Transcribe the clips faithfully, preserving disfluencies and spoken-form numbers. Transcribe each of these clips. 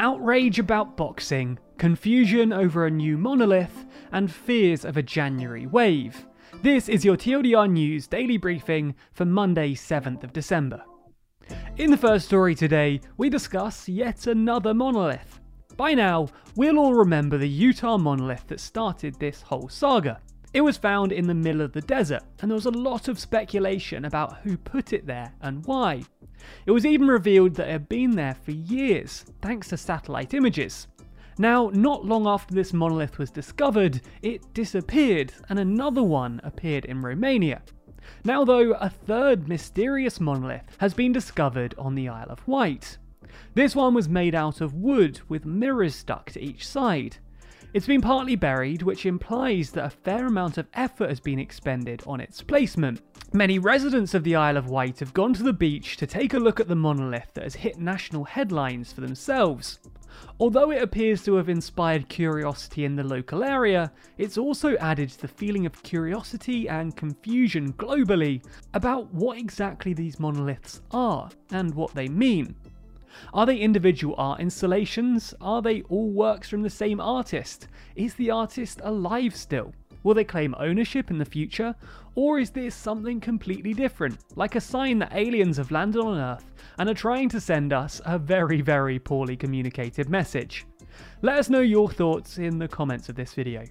Outrage about boxing, confusion over a new monolith, and fears of a January wave. This is your T L D R News Daily Briefing for Monday, seventh of December. In the first story today, we discuss yet another monolith. By now, we'll all remember the Utah monolith that started this whole saga. It was found in the middle of the desert, and there was a lot of speculation about who put it there and why. It was even revealed that it had been there for years, thanks to satellite images. Now, not long after this monolith was discovered, it disappeared, and another one appeared in Romania. Now though, a third mysterious monolith has been discovered on the Isle of Wight. This one was made out of wood with mirrors stuck to each side. It's been partly buried, which implies that a fair amount of effort has been expended on its placement. Many residents of the Isle of Wight have gone to the beach to take a look at the monolith that has hit national headlines for themselves. Although it appears to have inspired curiosity in the local area, it's also added to the feeling of curiosity and confusion globally about what exactly these monoliths are and what they mean. Are they individual art installations? Are they all works from the same artist? Is the artist alive still? Will they claim ownership in the future? Or is this something completely different, like a sign that aliens have landed on Earth and are trying to send us a very, very poorly communicated message? Let us know your thoughts in the comments of this video.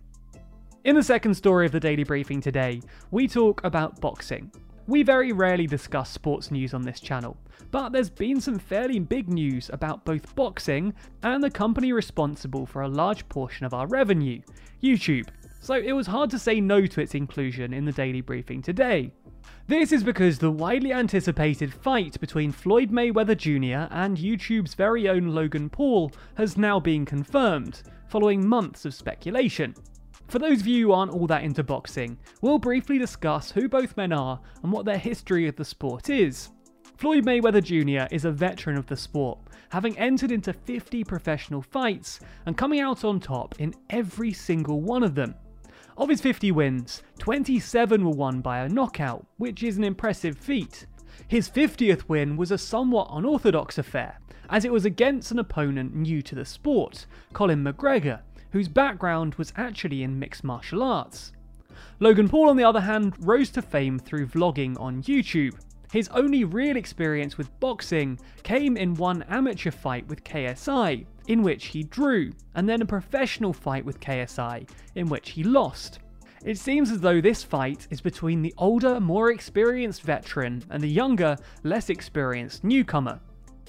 In the second story of the Daily Briefing today, we talk about boxing. We very rarely discuss sports news on this channel, but there's been some fairly big news about both boxing and the company responsible for a large portion of our revenue, YouTube. So it was hard to say no to its inclusion in the Daily Briefing today. This is because the widely anticipated fight between Floyd Mayweather Junior and YouTube's very own Logan Paul has now been confirmed, following months of speculation. For those of you who aren't all that into boxing, we'll briefly discuss who both men are and what their history of the sport is. Floyd Mayweather Junior is a veteran of the sport, having entered into fifty professional fights and coming out on top in every single one of them. Of his fifty wins, twenty-seven were won by a knockout, which is an impressive feat. His fiftieth win was a somewhat unorthodox affair, as it was against an opponent new to the sport, Colin McGregor, whose background was actually in mixed martial arts. Logan Paul, on the other hand, rose to fame through vlogging on YouTube. His only real experience with boxing came in one amateur fight with K S I, in which he drew, and then a professional fight with K S I, in which he lost. It seems as though this fight is between the older, more experienced veteran and the younger, less experienced newcomer.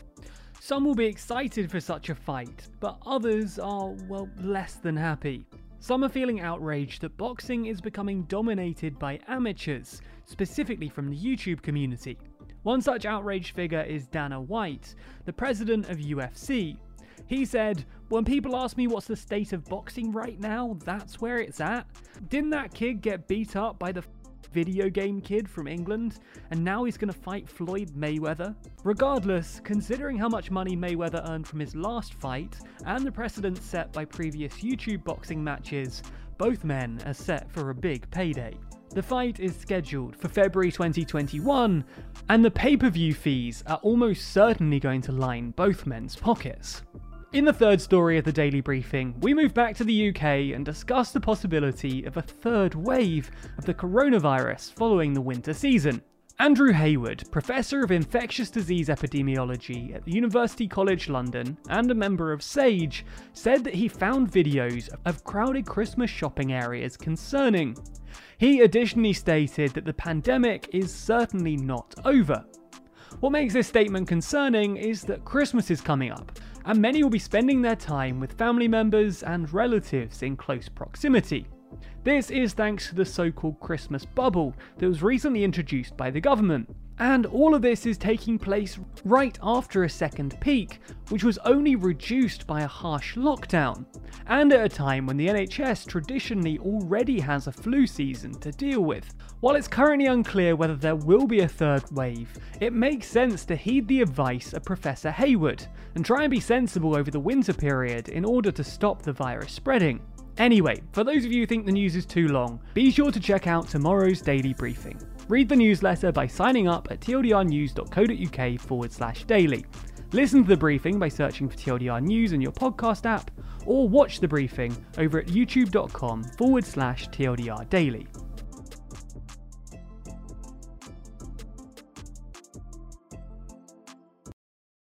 Some will be excited for such a fight, but others are, well, less than happy. Some are feeling outraged that boxing is becoming dominated by amateurs, specifically from the YouTube community. One such outraged figure is Dana White, the president of U F C. He said, "When people ask me what's the state of boxing right now, that's where it's at. Didn't that kid get beat up by the video game kid from England, and now he's going to fight Floyd Mayweather?" Regardless, considering how much money Mayweather earned from his last fight, and the precedent set by previous YouTube boxing matches, both men are set for a big payday. The fight is scheduled for February twenty twenty-one, and the pay-per-view fees are almost certainly going to line both men's pockets. In the third story of the Daily Briefing, we move back to the U K and discuss the possibility of a third wave of the coronavirus following the winter season. Andrew Hayward, Professor of Infectious Disease Epidemiology at the University College London and a member of SAGE, said that he found videos of crowded Christmas shopping areas concerning. He additionally stated that the pandemic is certainly not over. What makes this statement concerning is that Christmas is coming up, and many will be spending their time with family members and relatives in close proximity. This is thanks to the so-called Christmas bubble that was recently introduced by the government. And all of this is taking place right after a second peak, which was only reduced by a harsh lockdown, and at a time when the N H S traditionally already has a flu season to deal with. While it's currently unclear whether there will be a third wave, it makes sense to heed the advice of Professor Hayward and try and be sensible over the winter period in order to stop the virus spreading. Anyway, for those of you who think the news is too long, be sure to check out tomorrow's Daily Briefing. Read the newsletter by signing up at tldrnews.co.uk forward slash daily. Listen to the briefing by searching for T L D R News in your podcast app, or watch the briefing over at youtube.com forward slash TLDR Daily.